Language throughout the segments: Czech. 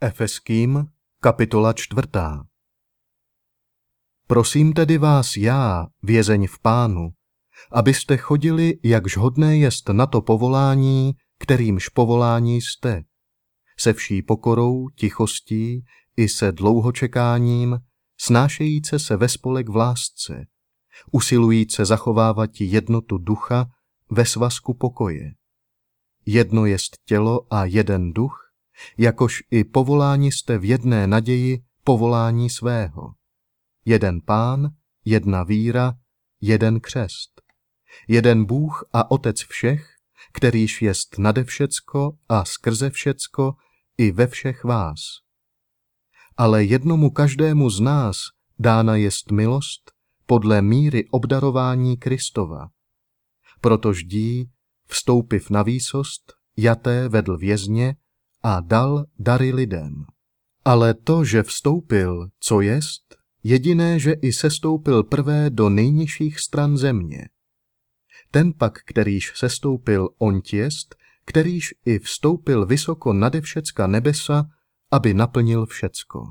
Efeským, kapitola 4. Prosím tedy vás já, vězeň v Pánu, abyste chodili, jakž hodné jest na to povolání, kterýmž povoláni jste, se vší pokorou, tichostí i se dlouhočekáním, snášejíce se ve spolek v lásce, usilujíce zachovávati jednotu ducha ve svazku pokoje. Jedno jest tělo a jeden duch, jakož i povoláni jste v jedné naději povolání svého. Jeden Pán, jedna víra, jeden křest. Jeden Bůh a Otec všech, kterýž jest nade všecko a skrze všecko i ve všech vás. Ale jednomu každému z nás dána jest milost podle míry obdarování Kristova. Protož dí, vstoupiv na výsost, jaté vedl vězně a dal dary lidem. Ale to, že vstoupil, co jest, jediné, že i sestoupil prvé do nejnižších stran země. Ten pak, kterýž sestoupil, onť jest, kterýž i vstoupil vysoko nade všecka nebesa, aby naplnil všecko.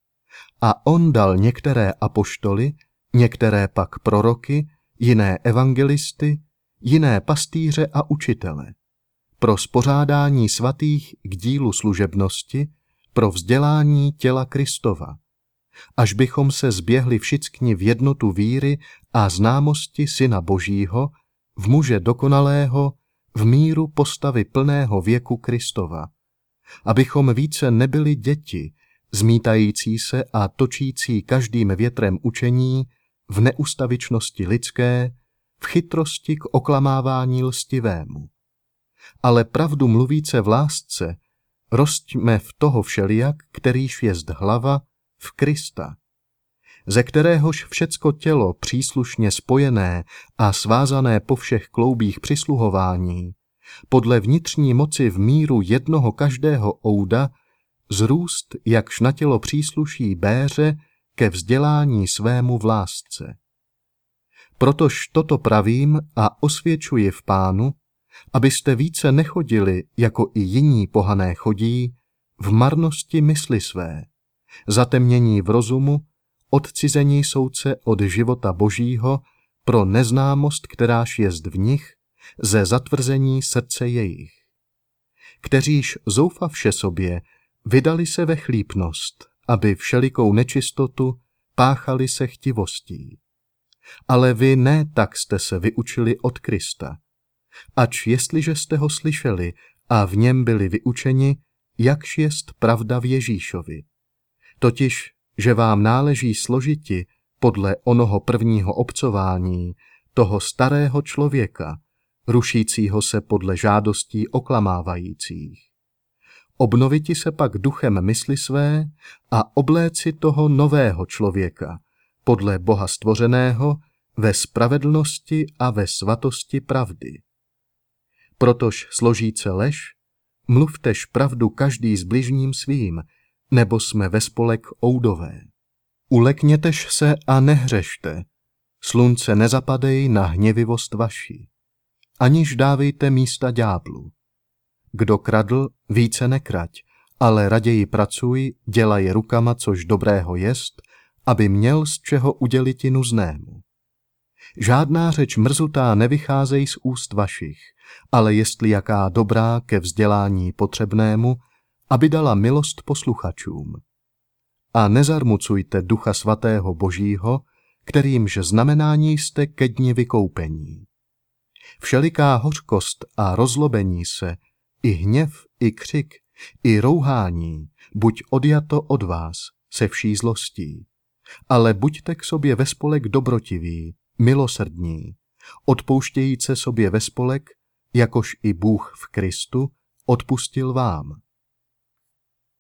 A on dal některé apoštoly, některé pak proroky, jiné evangelisty, jiné pastýře a učitele, pro spořádání svatých k dílu služebnosti, pro vzdělání těla Kristova, až bychom se zběhli všichni v jednotu víry a známosti Syna Božího, v muže dokonalého, v míru postavy plného věku Kristova, abychom více nebyli děti, zmítající se a točící každým větrem učení, v neustavičnosti lidské, v chytrosti k oklamávání lstivému. Ale pravdu mluvíce v lásce, rosťme v toho všelijak, kterýž jest hlava, v Krista, ze kteréhož všecko tělo příslušně spojené a svázané po všech kloubích přisluhování, podle vnitřní moci v míru jednoho každého ouda, zrůst, jakž na tělo přísluší béře, ke vzdělání svému v lásce. Protož toto pravím a osvědčuji v Pánu, abyste více nechodili, jako i jiní pohané chodí, v marnosti mysli své, zatemnění v rozumu, odcizení soudce od života Božího pro neznámost, kteráž jest v nich, ze zatvrzení srdce jejich. Kteříž zoufavše sobě vydali se ve chlípnost, aby všelikou nečistotu páchali se chtivostí. Ale vy ne tak jste se vyučili od Krista. Ač jestliže jste ho slyšeli a v něm byli vyučeni, jakž jest pravda v Ježíšovi. Totiž, že vám náleží složiti podle onoho prvního obcování, toho starého člověka, rušícího se podle žádostí oklamávajících. Obnoviti se pak duchem mysli své a obléci toho nového člověka, podle Boha stvořeného, ve spravedlnosti a ve svatosti pravdy. Protož složíce lež, mluvtež pravdu každý s bližním svým, nebo jsme ve spolek oudové. Uleknětež se a nehřešte, slunce nezapadej na hněvivost vaši, aniž dávejte místa ďáblu. Kdo kradl, více nekrať, ale raději pracuj, dělaj rukama, což dobrého jest, aby měl z čeho uděliti nuznému. Žádná řeč mrzutá nevycházej z úst vašich, ale jestli jaká dobrá ke vzdělání potřebnému, aby dala milost posluchačům. A nezarmucujte Ducha Svatého Božího, kterýmž znamenání jste ke dni vykoupení. Všeliká hořkost a rozlobení se, i hněv, i křik, i rouhání, buď odjato od vás se vší zlostí. Ale buďte k sobě ve spolek dobrotiví, milosrdní, odpouštějíce sobě ve spolek, jakož i Bůh v Kristu odpustil vám.